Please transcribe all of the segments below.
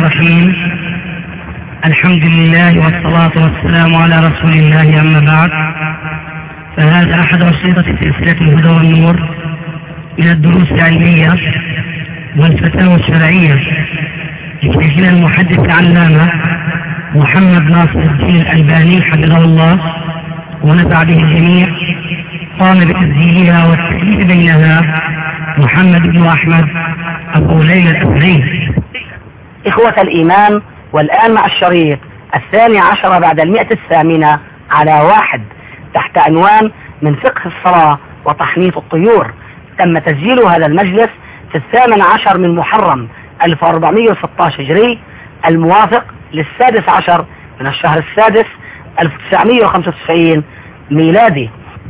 الرحيم. الحمد لله والصلاة والسلام على رسول الله، أما بعد، فهذا أحد أشرطة سلسلة الهدى والنور من الدروس العلمية والفتاوى الشرعية لشيخنا المحدث العلامة محمد ناصر الدين الألباني حفظه الله ونفع به الجميع. قام بتسجيلها والتأليف بينها محمد بن أحمد أبو ليلى الأثري. إخوة الإيمان، والآن مع الشريط 12 بعد 108 على 1 تحت عنوان من فقه الصلاة وتحنيط الطيور. تم تسجيل هذا المجلس في 18 من محرم 1416 هجري، الموافق لل16 من الشهر السادس 1995 ميلادي.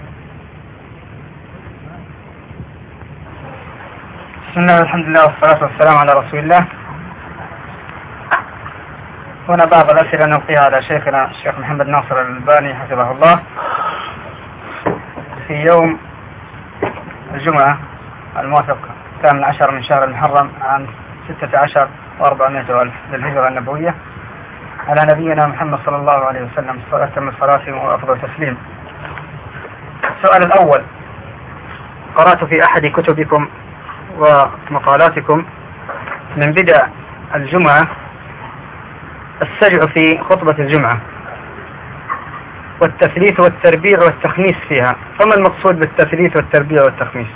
بسم الله والحمد لله والصلاة والسلام على رسول الله. هنا بعض الأسئلة نلقيها على شيخنا الشيخ محمد ناصر الألباني حفظه الله. في يوم الجمعة الموافق 18 من شهر المحرم عام 16 و400 ألف للهجرة النبوية، على نبينا محمد صلى الله عليه وسلم أتم الصلاة وأفضل تسليم. السؤال الأول: قرأت في أحد كتبكم ومقالاتكم من بدع الجمعة السجع في خطبة الجمعة والتثليث والتربيع والتخميس فيها، فما المقصود بالتثليث والتربيع والتخميس؟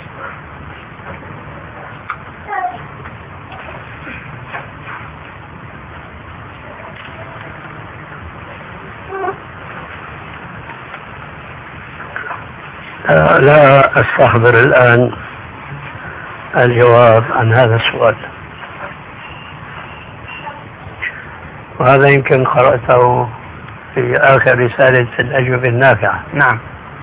لا أستحضر الآن الجواب عن هذا السؤال، وهذا يمكن قرأته في آخر رسالة الأجوبة النافعة. نعم،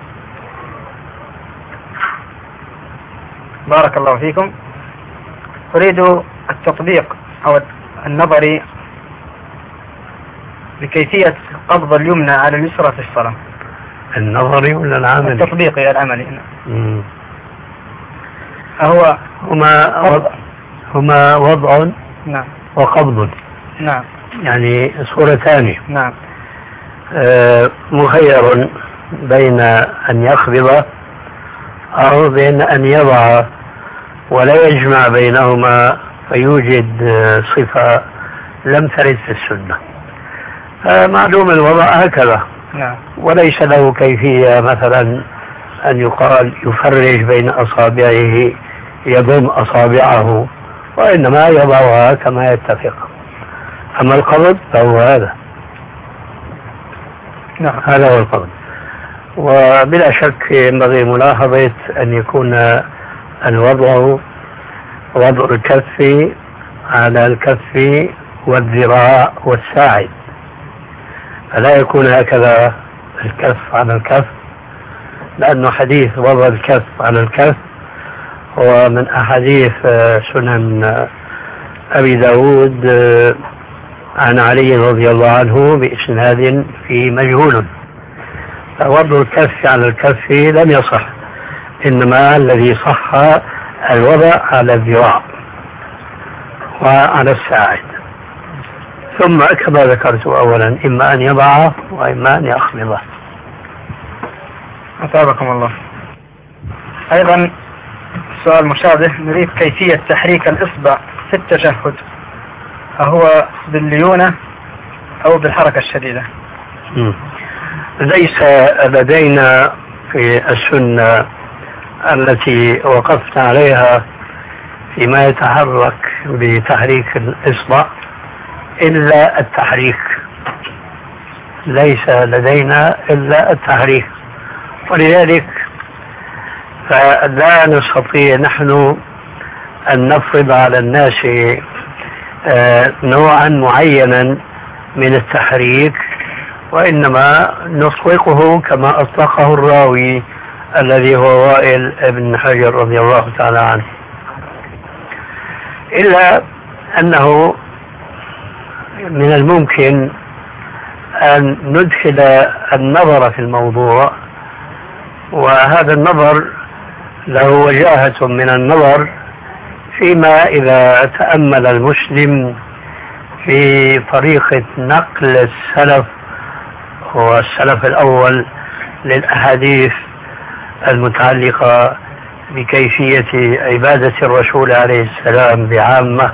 بارك الله فيكم. أريد التطبيق أو النظري بكيفية قبض اليمنى على اليسرى في الصلاة. النظري ولا العملي؟ التطبيقي العملي. هو هما وضع نعم وقبض. نعم، يعني صورتان. نعم. مخير بين أن يقبض أو بين أن يضع، ولا يجمع بينهما فيوجد صفة لم ترد في السنة. معلوم الوضع هكذا. نعم. وليس له كيفية مثلا أن يقال يفرج بين أصابعه، يضم أصابعه، وإنما يضعها كما يتفق. أما القبض فهو هذا. نعم. هذا هو القبض. وبلا شك ينبغي ملاحظة أن يكون الوضع وضع الكف على الكف والذراع والساعد، فلا يكون هكذا الكف على الكف، لأنه حديث وضع الكف على الكف هو من أحاديث سنن أبي داود عن علي رضي الله عنه بإسناد فيه مجهول. فوضع الكف على الكف لم يصح، إنما الذي صح الوضع على الذراع وعلى الساعد، ثم كما ذكرت أولا إما أن يضعه وإما أن يخفضه. أثابكم الله. أيضا سؤال مشابه، نريد كيفية تحريك الإصبع في التشهد، أهو بالليونة أو بالحركة الشديدة؟ ليس لدينا في السنة التي وقفت عليها فيما يتحرك بتحريك الإصبع إلا التحريك، ليس لدينا إلا التحريك، ولذلك فلا نستطيع نحن أن نفرض على الناس نوعا معينا من التحريك، وإنما نطلقه كما أطلقه الراوي الذي هو وائل بن حجر رضي الله تعالى عنه، إلا أنه من الممكن أن ندخل النظر في الموضوع، وهذا النظر له وجاهة من النظر فيما إذا تأمل المسلم في طريقة نقل السلف والسلف الأول للأحاديث المتعلقة بكيفية عبادة الرسول عليه السلام بعامة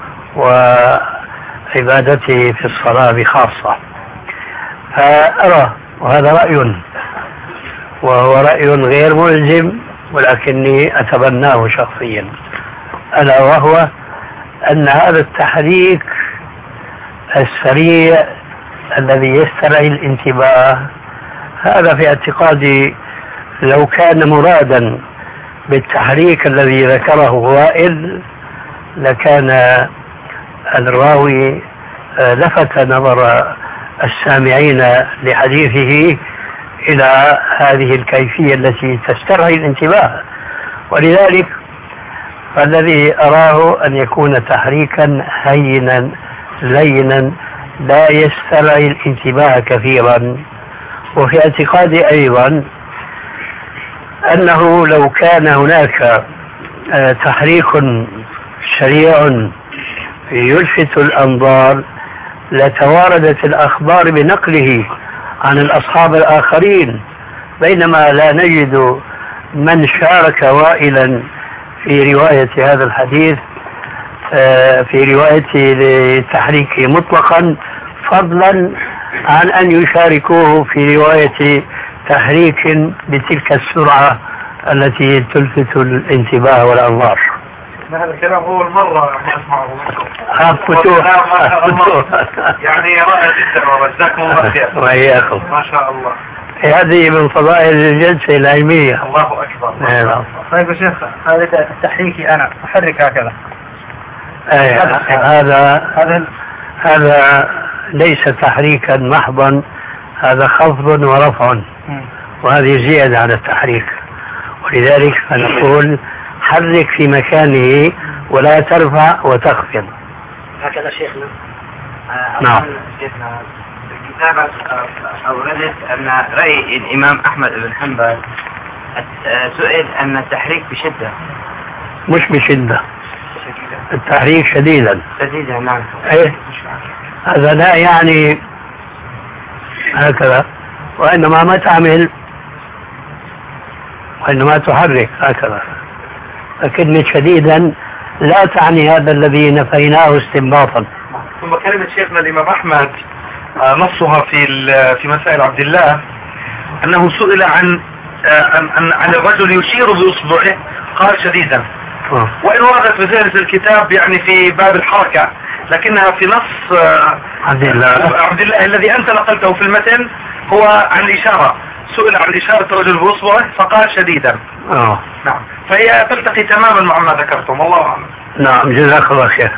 وعبادته في الصلاة بخاصة. فأرى، وهذا رأي وهو رأي غير ملزم ولكني أتبناه شخصيا، ألا وهو أن هذا التحريك السريع الذي يسترعي الانتباه، هذا في اعتقادي لو كان مرادا بالتحريك الذي ذكره وائل لكان الراوي لفت نظر السامعين لحديثه إلى هذه الكيفية التي تسترعي الانتباه. ولذلك فالذي أراه أن يكون تحريكا هينا لينا لا يسترعي الانتباه كثيرا. وفي اعتقادي أيضا أنه لو كان هناك تحريك سريع يلفت الأنظار لتواردت الأخبار بنقله عن الأصحاب الآخرين، بينما لا نجد من شارك وائلا في رواية هذا الحديث في روايته لتحريكه مطلقا، فضلا عن أن يشاركوه في رواية تحريك بتلك السرعة التي تلفت الانتباه والأنظار. هذا الكلام هو المرة أسمعه يعني رائع جدا وجزاكم الله خير. وإياكم ما شاء الله. هذه من فضائل الجلسة العلمية. الله أكبر. طيب يا شيخ، هذا تحريكي أنا أحرك هكذا. هذا ليس تحريكا محضا، هذا خفض ورفع، وهذه زيادة على التحريك. ولذلك فنقول حرك في مكانه ولا ترفع وتخفض. هكذا شيخنا. نعم. شيخنا الكتابة أوردت أن رأي الإمام أحمد بن حنبل سئل أن التحريك بشدة. مش بشدة، التحريك شديدا. شديدا نعم. ايه هذا لا يعني هكذا، وإنما ما تعمل وإنما تحرك هكذا. لكن شديدا لا تعني هذا الذي نفيناه استنباطا. ثم كلمة شيخنا الإمام أحمد نصها في مسائل عبد الله أنه سئل عن الرجل يشير بإصبعه قال شديدا، وإن وردت في ثالث الكتاب يعني في باب الحركة، لكنها في نص عبد الله الذي أنت نقلته في المتن هو عن الإشارة. سئل عن إشارة الرجل بإصبعه فقال شديدا. نعم، فهي تلتقي تماما مع ما ذكرتم. الله أعلم. نعم، جزاك الله خير.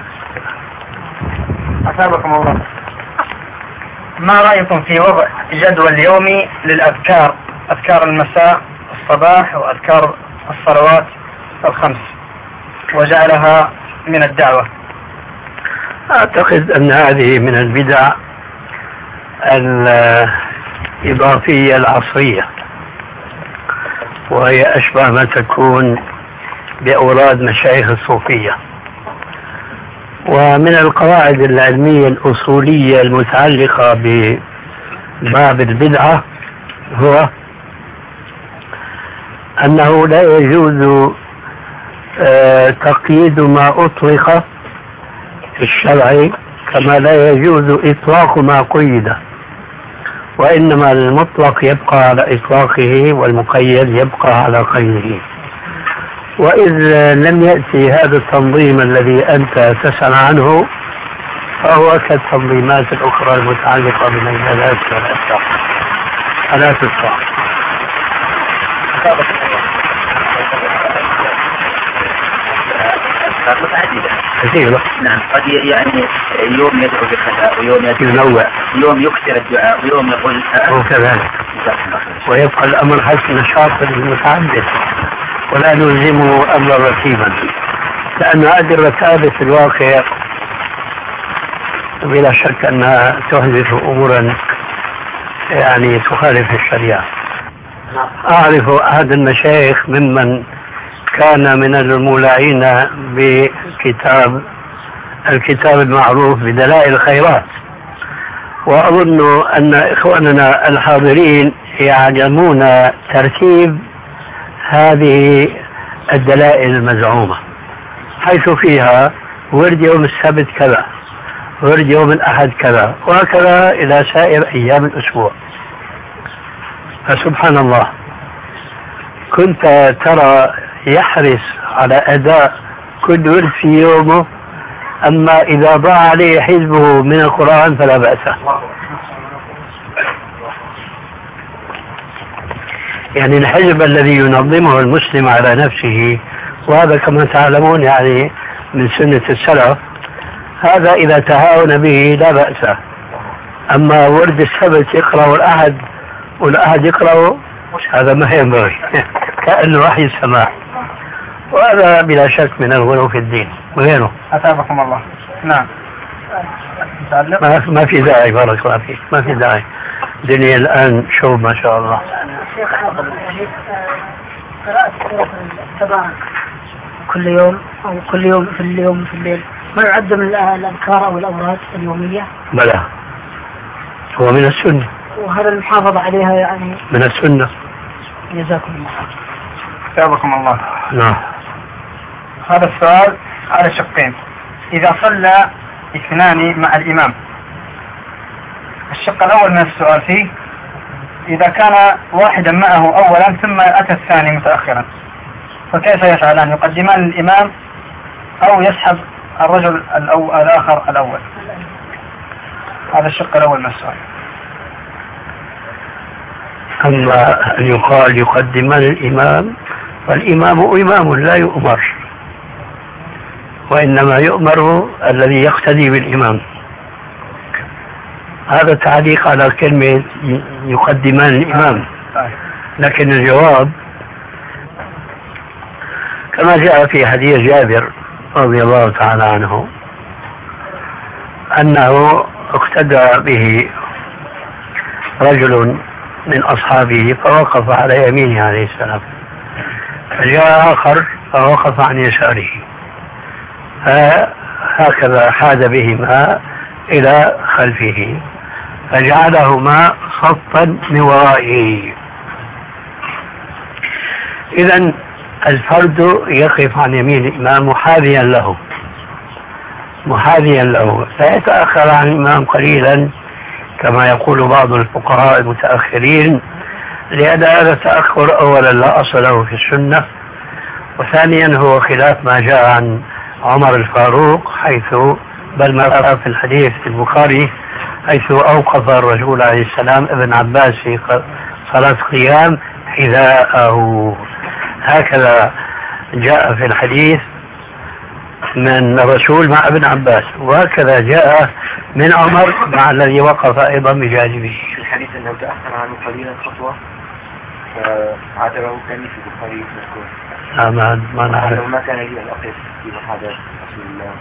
أثابكم الله. ما رأيكم في وضع جدول يومي للأذكار، أذكار المساء الصباح وأذكار الصلوات الخمس، وجعلها من الدعوة؟ أعتقد أن هذه من البدع الإضافية العصرية، وهي أشبه ما تكون بأوراد مشايخ الصوفية. ومن القواعد العلمية الأصولية المتعلقة بباب البدعة هو أنه لا يجوز تقييد ما أطلق في الشرع كما لا يجوز إطلاق ما قيد، وإنما المطلق يبقى على إطلاقه والمقيد يبقى على قيده. وإذ لم يأتي هذا التنظيم الذي أنت تسأل عنه فهو كالتنظيمات الأخرى المتعلقة بالعبادات والأذكار فلا تطلق. كثيرة. نعم، قد يعني يوم يدعو بالخلاء ويوم ينوع، يوم يكثر الدعاء ويوم يقول وكذلك. ويبقى الأمر حسب نشاط المتعدد ولا نلزمه أمرا رتيبا، لأن هذه الرتابة في الواقع بلا شك أنها تحدث أمورا يعني تخالف الشريعة. أعرف أحد المشايخ ممن كان من المولعين بكتاب الكتاب المعروف بدلائل الخيرات، وأظن أن إخواننا الحاضرين يعلمون ترتيب هذه الدلائل المزعومة، حيث فيها ورد يوم السبت كذا، ورد يوم الأحد كذا، وهكذا إلى سائر أيام الأسبوع. فسبحان الله، كنت ترى يحرص على أداء كل ورد في يومه، أما إذا ضاع عليه حزبه من القرآن فلا بأس. يعني الحزب الذي ينظمه المسلم على نفسه، وهذا كما تعلمون يعني من سنة السلف، هذا إذا تهاون به لا بأس. أما ورد السبت يقرأ الأحد والأحد يقرأ، هذا ما ينبغي كأنه وحي السماء، وهذا بلا شك من الغلو في الدين وغيره. أتابكم الله. نعم. ما في داعي، بارك الله فيك، ما في داعي. الدنيا الآن شوف ما شاء الله. شيخ قراءة سورة التبارك كل يوم أو كل يوم في اليوم في الليل ما يعد من الأذكار أو الأوراد اليومية؟ بلى، هو من السنة، وهذا المحافظة عليها يعني من السنة. جزاكم الله. أتابكم الله. نعم. هذا السؤال على شقين. إذا صلى اثنان مع الإمام، الشق الأول من السؤال فيه إذا كان واحدا معه أولا ثم أتى الثاني متأخرا، فكيف يفعلان؟ يقدمان الإمام أو يسحب الرجل الآخر الأول؟ هذا الشق الأول من السؤال. أما أن يقال يقدمان الإمام، فالإمام إمام لا يؤمر، وإنما يؤمر الذي يقتدي بالإمام. هذا تعليق على كلمة يقدمان الإمام، لكن الجواب كما جاء في حديث جابر رضي الله تعالى عنه أنه اقتدى به رجل من أصحابه فوقف على يمينه عليه السلام، فجاء آخر فوقف عن يساره، هكذا حاد بهما إلى خلفه فجعلهما صفا من ورائه. إذن الفرد يقف عن يمين الإمام محاذيا له، لا يتأخر عن الإمام قليلا كما يقول بعض الفقهاء المتأخرين، لأن هذا التأخر أولا لا أصل له في السنة، وثانيا هو خلاف ما جاء عن عمر الفاروق، حيث بل ما جاء في الحديث في البخاري حيث أوقف الرسول عليه السلام ابن عباس في صلاة قيام حذاءه، هكذا جاء في الحديث من الرسول مع ابن عباس، وهكذا جاء من عمر مع الذي وقف أيضا بجانبه. في الحديث أنه تأخر عنه قليلا خطوة عاتبه كان في البخاري مذكور. ما نعرف. ما كان لي أن أقف في محاضرة رسول الله.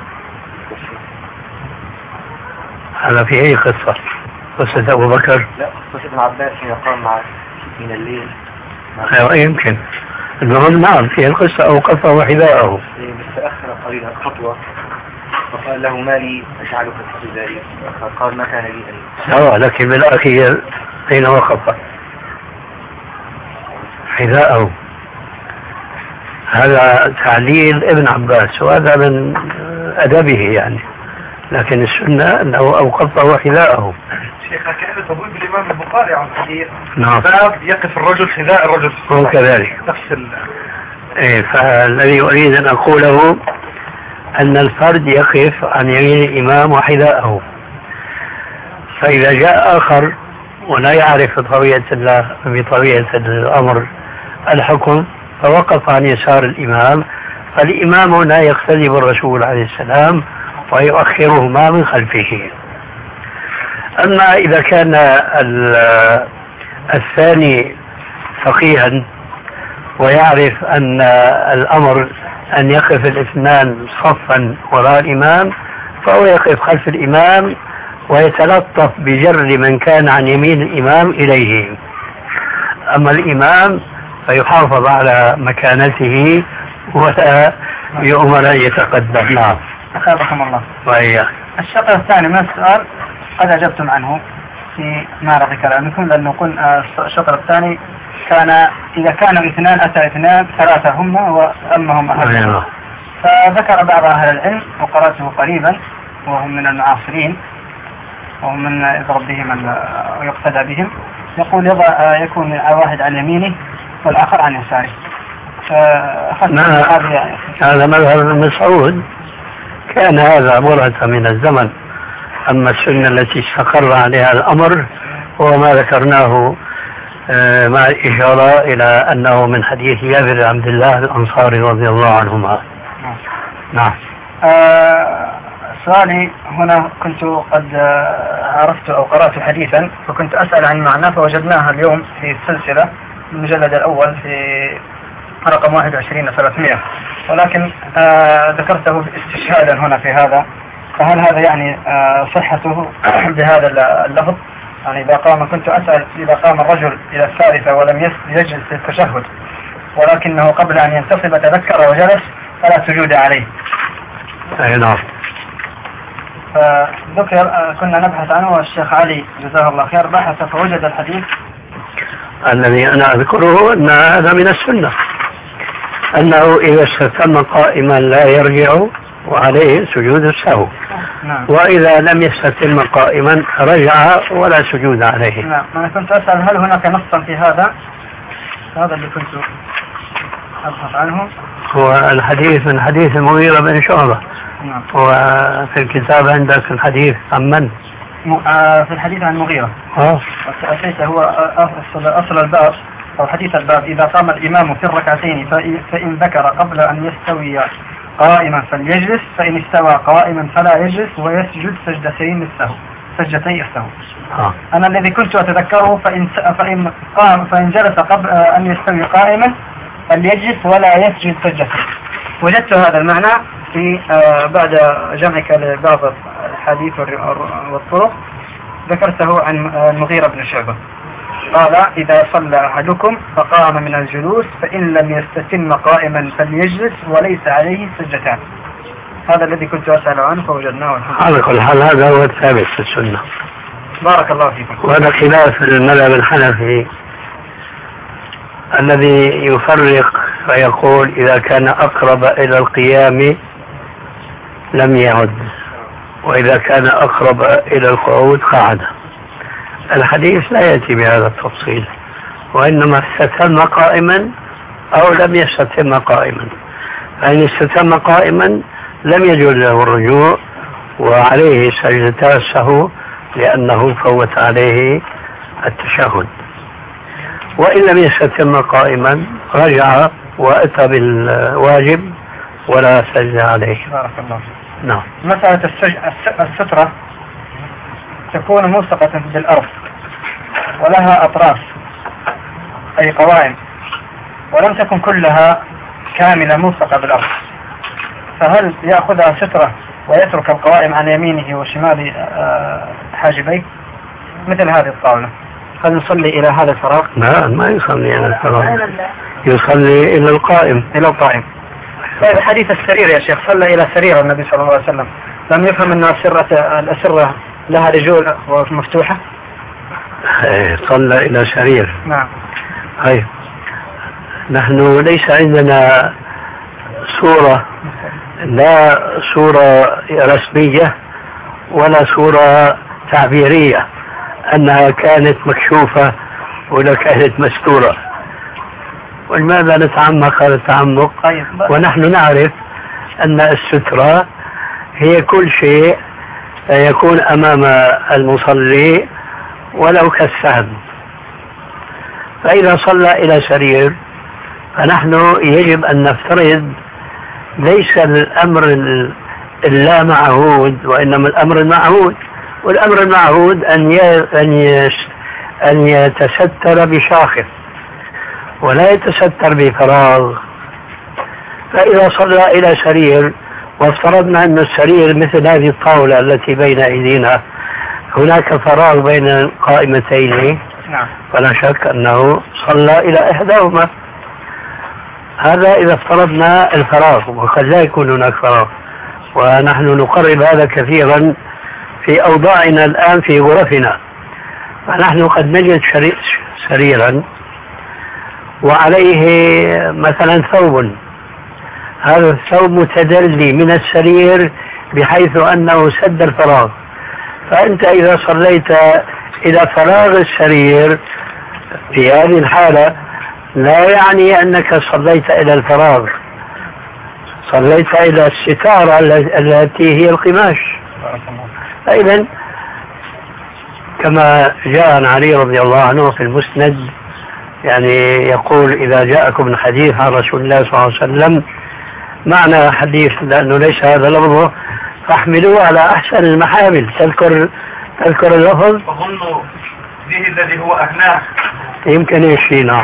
هذا في أي قصة؟ قصة أبو بكر؟ لا، قصة ابن عباس حين قام مع من الليل. أيوة يمكن. المهم نعم في القصة أوقفه حذاءه. بس تأخر قليلا خطوة فقال له ما لي أجعلك في ذلك، فقال ما كان لي أن. لكن بالأخير أين وقف؟ حذاءه. هذا تعليل ابن عباس وهذا من أدبه يعني، لكن السنة أنه أوقفه حذاءه. شيخنا كأنه تبويب الإمام البخاري عن الحديث. نعم. باب يقف الرجل حذاء الرجل. هو كذلك. نفس فالذي أريد أن أقوله أن الفرد يقف عن يمين الإمام وحذاءه، فإذا جاء آخر ولا يعرف بطبيعة الأمر الحكم فوقف عن يسار الإمام، فالإمام لا يقتدي بالرسول عليه السلام ويؤخرهما من خلفه. أما إذا كان الثاني فقيها ويعرف أن الأمر أن يقف الاثنان صفا وراء الإمام، فهو يقف خلف الإمام ويتلطف بجر من كان عن يمين الإمام إليه. أما الإمام فيحافظ على مكانته ولا يؤمر أن يتقدم. نعم. أخابكم الله. وإياك. الشق الثاني من السؤال قد أجبتم عنه في معرض كلامكم، لأنه قلنا الشطر الثاني كان إذا كانوا اثنان أتى اثنان ثلاثة هم وأمهم أهل. فذكر بعض أهل العلم وقرأته قريبا وهم من المعاصرين وهم من يضرب بهم ويقتدى بهم، يقول يكون واحد عن يمينه والآخر عن يساره. هذا مذهب ابن مسعود، كان هذا مرة من الزمن. أما السنة التي استقر عليها الأمر هو ما ذكرناه مع الإشارة إلى أنه من حديث جابر بن عبد الله الأنصاري رضي الله عنهما. نعم. سؤالي هنا كنت قد عرفت أو قرأت حديثا فكنت أسأل عن معناه فوجدناها اليوم في السلسلة المجلد الأول في رقم 21-300، ولكن ذكرته استشهادا هنا في هذا. فهل هذا يعني صحته بهذا اللفظ؟ يعني إذا قام كنت أسأل إذا قام الرجل إلى الثالثة ولم يجلس للتشهد ولكنه قبل أن ينتصب تذكر وجلس فلا سجود عليه. أي نعم. فذكر كنا نبحث عنه والشيخ علي جزاه الله خير بحث فوجد الحديث الذي أنا أذكره أن هذا من السنة، أنه إذا استتم قائما لا يرجع وعليه سجود السهو. نعم. وإذا لم يستتم قائما رجع ولا سجود عليه. نعم. أنا كنت أسأل هل هناك نصا في هذا اللي كنت أبحث عنه. هو الحديث من حديث المغيرة بن شعبة. نعم. وفي الكتاب عندك الحديث عن من؟ في الحديث عن المغيرة. أسيس هو أصل الباب أو حديث الباب إذا قام الإمام في الركعتين فإن ذكر قبل أن يستوي قائما فليجلس، فإن استوى قائما فلا يجلس ويسجد سجدتي السهو. أنا الذي كنت أتذكره فإن جلس قبل أن يستوي قائما فليجلس ولا يسجد سجدتين. وجدت هذا المعنى في بعد جمعك لبعض الحديث والطرق ذكرته عن المغيرة بن شعبة قال إذا صلى أحدكم فقام من الجلوس فإن لم يستتم قائما فليجلس وليس عليه سجدتان. هذا الذي كنت أسأل عنه فوجدناه. على كل حال هذا هو الثابت في السنة. بارك الله فيكم. وهذا خلاف المذهب الحنفي الذي يفرق فيقول إذا كان أقرب إلى القيام لم يعد، وإذا كان أقرب إلى القعود قعد. الحديث لا يأتي بهذا التفصيل، وإنما استتم قائما أو لم يستتم قائما. فإن استتم قائما لم يجوز له الرجوع وعليه سجدتا السهو لأنه فوت عليه التشهد. وإن لم يستتم قائما رجع وأتى بالواجب ولا سجد عليه. بارك الله فيك. نعم. مسألة السترة تكون ملصقة بالأرض ولها أطراف أي قوائم، ولم تكن كلها كاملة ملصقة بالأرض، فهل يأخذها سترة ويترك القوائم عن يمينه وشمال حاجبيه مثل هذه الطاولة؟ هل نصلي إلى هذا الفراغ؟ لا، ما يصلي إلى الفراغ، يصلي إلى القائم. طيب حديث السرير يا شيخ، صلى إلى سرير النبي صلى الله عليه وسلم، لم يفهم أن الأسرة لها رجول مفتوحة؟ صلى إلى سرير. نعم. طيب نحن ليس عندنا صورة، لا صورة رسمية ولا صورة تعبيرية أنها كانت مكشوفة ولا كانت مستورة. ولماذا نتعمق هذا التعمق؟ ونحن نعرف أن السترة هي كل شيء يكون أمام المصلي ولو كالسهم. فإذا صلى إلى سرير فنحن يجب أن نفترض ليس الأمر اللا معهود وإنما الأمر المعهود، والأمر المعهود أن يتستر بشاخص ولا يتستر بفراغ. فإذا صلى إلى سرير وافترضنا أن السرير مثل هذه الطاولة التي بين أيدينا هناك فراغ بين القائمتين، فلا شك أنه صلى إلى إحداهما. هذا إذا افترضنا الفراغ، وقد لا يكون هناك فراغ. ونحن نقرب هذا كثيرا في أوضاعنا الآن في غرفنا. فنحن قد نجد سريرا وعليه مثلا ثوب، هذا الثوب متدلي من السرير بحيث أنه سد الفراغ، فأنت إذا صليت إلى فراغ السرير في هذه الحالة لا يعني أنك صليت إلى الفراغ، صليت إلى الستارة التي هي القماش. فإذا كما جاء عن علي رضي الله عنه في المسند، يعني يقول إذا جاءكم الحديث عن رسول الله صلى الله عليه وسلم، معنى حديث لأنه ليس هذا لفظه، فاحملوه على أحسن المحامل. تذكر اللفظ؟ أظن به الذي هو أهناه، يمكن يشفي. نعم.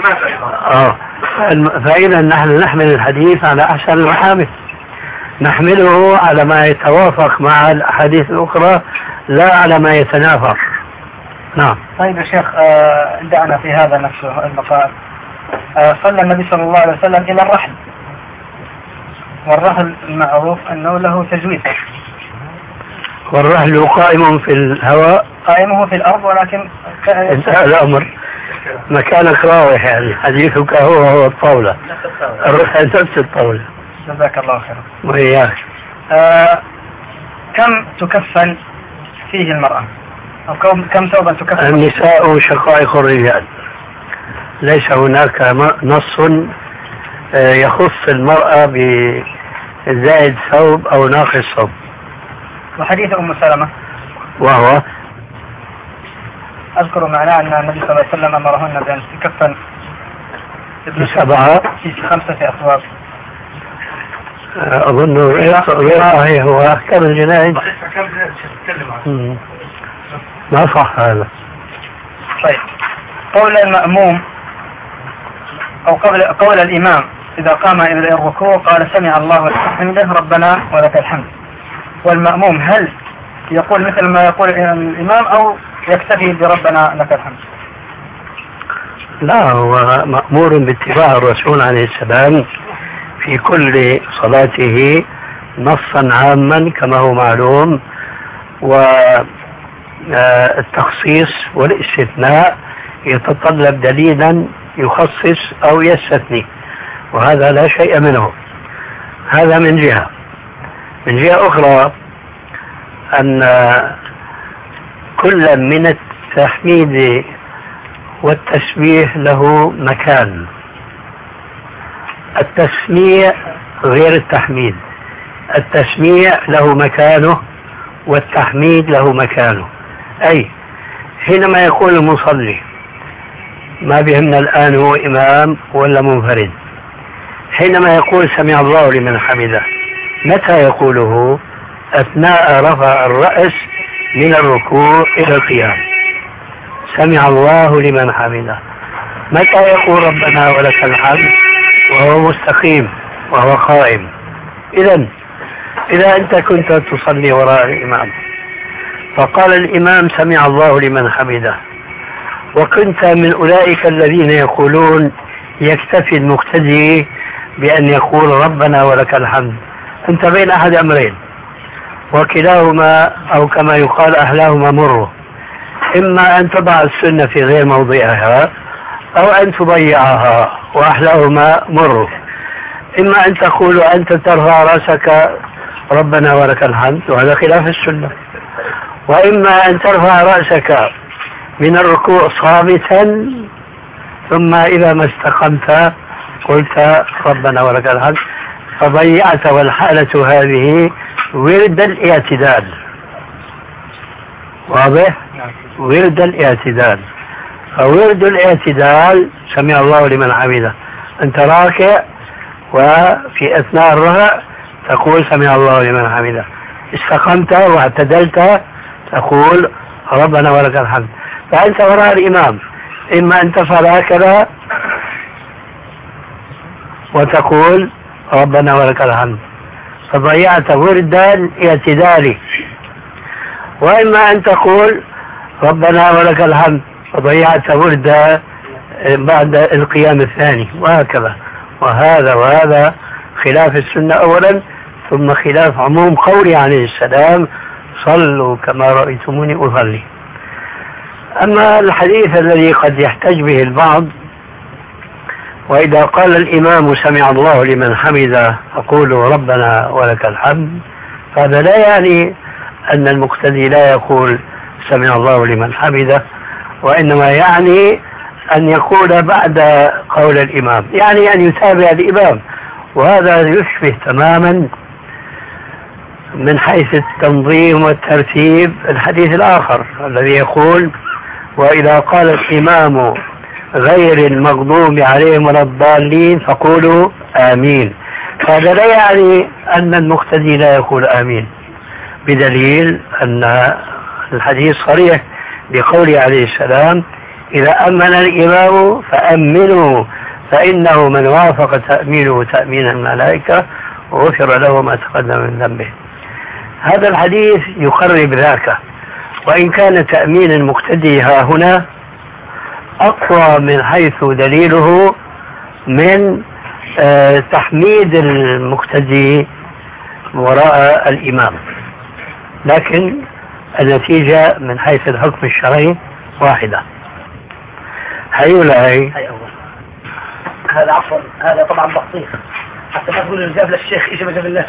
فإذا نحن نحمل الحديث على أحسن المحامل، نحمله على ما يتوافق مع الأحاديث الأخرى لا على ما يتنافر. نعم. طيب يا شيخ، دعنا في هذا نفسه المقال. صلى النبي صلى الله عليه وسلم إلى الرحل، والرحل المعروف أنه له تجويد، والرحل قائم في الهواء، قائمه في الأرض، ولكن انتهى الأمر. مكانك راوح، يعني حديثك هو الطاولة، الرحل نفس الطاولة. جزاك الله خيرا. وإياك. كم تكفن فيه المرأة، أو كم ثوبا تكفن؟ النساء شقائق الرجال، ليس هناك نص يخص المرأة بزائد ثوب أو ناقص ثوب. وحديث أم سلمة وهو أذكر معناه أن النبي صلى الله عليه وسلم أمرهن بأن تكفن بسبعة في 5 أثواب. أظن غير هو أحكام الجنائز ما صح هذا. طيب، قول المأموم أو قول الإمام إذا قام إلى الركوع قال سمع الله لمن حمده ربنا ولك الحمد، والمأموم هل يقول مثل ما يقول الإمام أو يكتفي بربنا لك الحمد؟ لا، هو مأمور باتباع الرسول عليه السلام في كل صلاته نصا عاما كما هو معلوم، والتخصيص والاستثناء يتطلب دليلا يخصص أو يستثني، وهذا لا شيء منه. هذا من جهة. من جهة أخرى أن كل من التحميد والتسبيح له مكان. التسميع غير التحميد، التسميع له مكانه والتحميد له مكانه. أي حينما يقول المصلي، ما بهمنا الآن هو إمام ولا منفرد، حينما يقول سمع الله لمن حمده، متى يقوله؟ أثناء رفع الرأس من الركوع إلى القيام، سمع الله لمن حمده. متى يقول ربنا ولك الحمد؟ وهو مستقيم وهو قائم. إذا أنت كنت تصلي وراء الإمام فقال الإمام سمع الله لمن حمده، وكنت من أولئك الذين يقولون يكتفي المقتدي بأن يقول ربنا ولك الحمد، أنت بين أحد أمرين، وكلاهما أو كما يقال أهلاهما مره، إما أن تضع السنة في غير موضعها أو أن تضيعها، وأحلاهما مره. إما أن تقول أنت ترفع رأسك ربنا ولك الحمد، وهذا خلاف السنة، وإما أن ترفع رأسك من الركوع صامتا ثم إذا ما استقمت قلت ربنا ولك الحمد، فضيعت. والحالة هذه ورد الاعتدال، واضح؟ ورد الاعتدال. فورد الاعتدال سمع الله لمن حمده، أنت راكع وفي أثناء الرفع تقول سمع الله لمن حمده، استقمت واعتدلت تقول ربنا ولك الحمد. فأنت وراء الإمام إما أن تفعل هكذا وتقول ربنا ولك الحمد، فضيعت ورد الاعتدال، وإما أن تقول ربنا ولك الحمد فضيعت ورد بعد القيام الثاني، وهكذا. وهذا خلاف السنة أولا، ثم خلاف عموم قوله عليه السلام صلوا كما رأيتموني أصلي. أما الحديث الذي قد يحتج به البعض وإذا قال الإمام سمع الله لمن حمده فقولوا ربنا ولك الحمد، فهذا لا يعني أن المقتدي لا يقول سمع الله لمن حمده، وإنما يعني أن يقول بعد قول الإمام، يعني أن يتابع الإمام. وهذا يشبه تماما من حيث التنظيم والترتيب الحديث الآخر الذي يقول وإذا قال الإمام غير المغضوب عليهم ولا الضالين فقولوا آمين. هذا لا يعني أن المقتدي لا يقول آمين، بدليل أن الحديث صريح بقوله عليه السلام إذا أمن الإمام فأمنوا فإنه من وافق تأمينه تأمين الملائكة غفر له ما تقدم من ذنبه. هذا الحديث يقرب ذاك، وإن كان تأمين المقتدي ها هنا أقوى من حيث دليله من تحميد المقتدي وراء الإمام، لكن النتيجة من حيث الحكم الشرعي واحدة. هي ولا هي؟ هذا عفوا هذا طبعا بطيخ حتى ما تقول جاب للشيخ ايش ما جاب الله.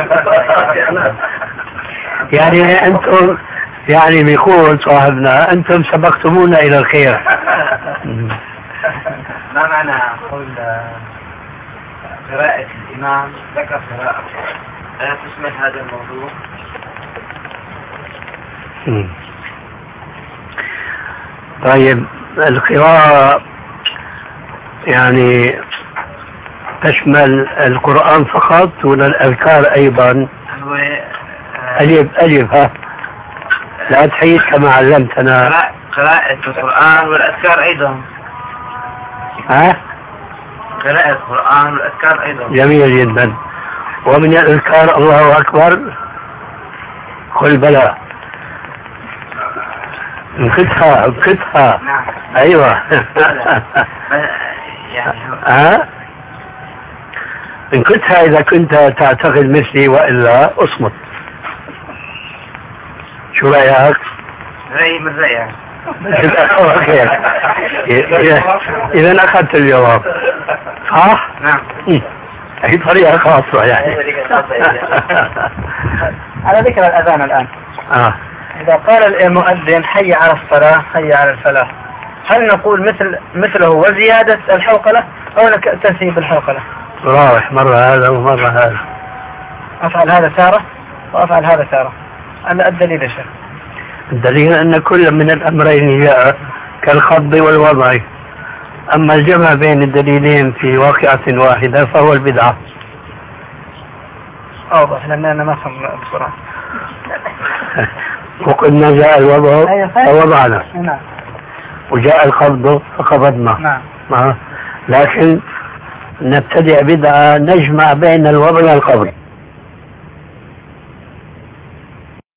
يعني انتم يعني بيقول صاحبنا انتم سبقتمونا الى الخير. ما معنى قول قراءة الإمام ذكر قراءة ألا تشمل هذا الموضوع؟ طيب القراءة يعني تشمل القرآن فقط ولا الأذكار أيضا؟ ألف ها لا تحيد كما علمتنا. قراءة القرآن والأذكار أيضا. ها؟ قراءة القرآن والأذكار أيضا. جميل جدا. ومن الأذكار الله أكبر قل بلى انقذها. نعم. أيوة. يعني انقذها إذا كنت تعتقد مثلي وإلا اصمت. شو رأيك؟ رأي من رأيك. إذا أخذت الجواب صح؟ نعم. هي طريقة خاصة يعني. على ذكر الأذان الآن إذا قال المؤذن حي على الصلاة حي على الفلاح، هل نقول مثله وزيادة الحوقلة أو نكتفي بالحوقلة؟ راوح مرة هذا ومرة هذا، أفعل هذا تارة وأفعل هذا تارة. أنا الدليل يا شيخ؟ الدليل أن كل من الأمرين جاء كالخض والوضع، أما الجمع بين الدليلين في واقعة واحدة فهو البدعة. أوضح لأن أنا ما أفهم بسرعة. وقلنا جاء الوضع فوضعنا، وجاء القبض فقبضنا. لكن نبتدئ بدعة نجمع بين الوضع والقبض.